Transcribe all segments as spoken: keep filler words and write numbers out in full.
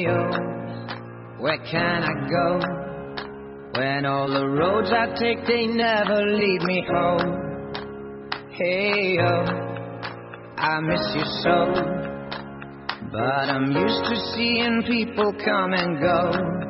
Hey, oh, where can I go when all the roads I take, they never lead me home? Hey, oh, I miss you so, but I'm used to seeing people come and go.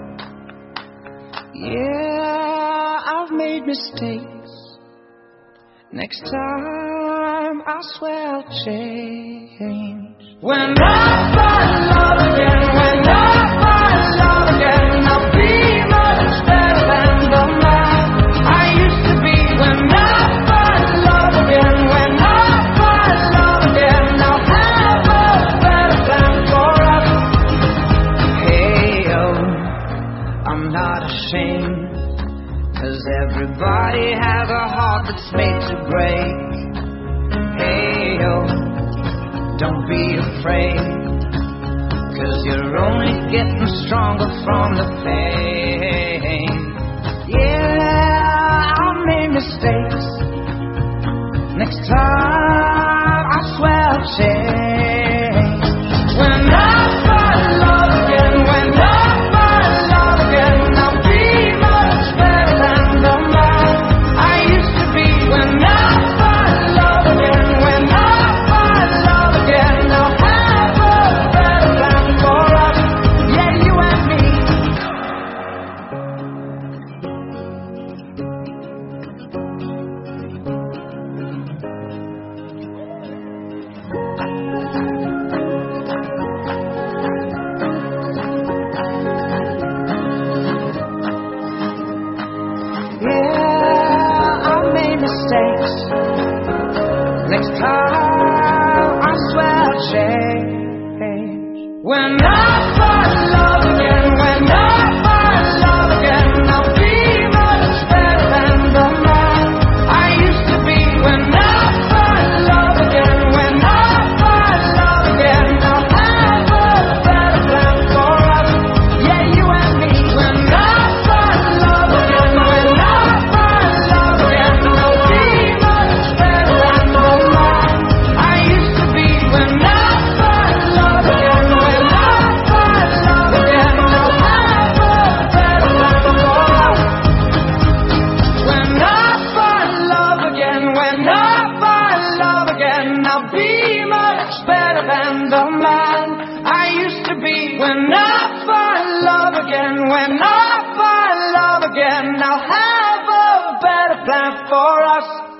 Yeah, I've made mistakes. Next time, I swear I'll change. When I find love again, when I find love again, I'll be much better than the man I used to be. When I find love again, when I find love again, I'll have a better plan for us. Hey, oh, I'm not ashamed, 'cause everybody has a heart that's made to break. Hey, oh, don't be afraid, 'cause you're only getting stronger from the pain. Yeah, I made mistakes. Next time, I swear I'll change. When I find love again, when I find love again, I'll be much better than the man I used to be. When I find love again, when I find love again, I'll have a better plan for us. Yeah, you and me. Yeah, I made mistakes. Next time, I swear I'll change. When I find love again, when I find love again, I'll be much better than the man I used to be. When I find love again, when I find love again, I'll have a better plan for us. Yeah, you and me. When I find love again, when I find love again, I'll be much better than the man I used to be. When I find love again, when I find love again, I'll have a better plan for us. When I find love again, when I find love again, I'll be much better than the man I used to be. When I find love again, when I find love again, I'll have a better plan for us.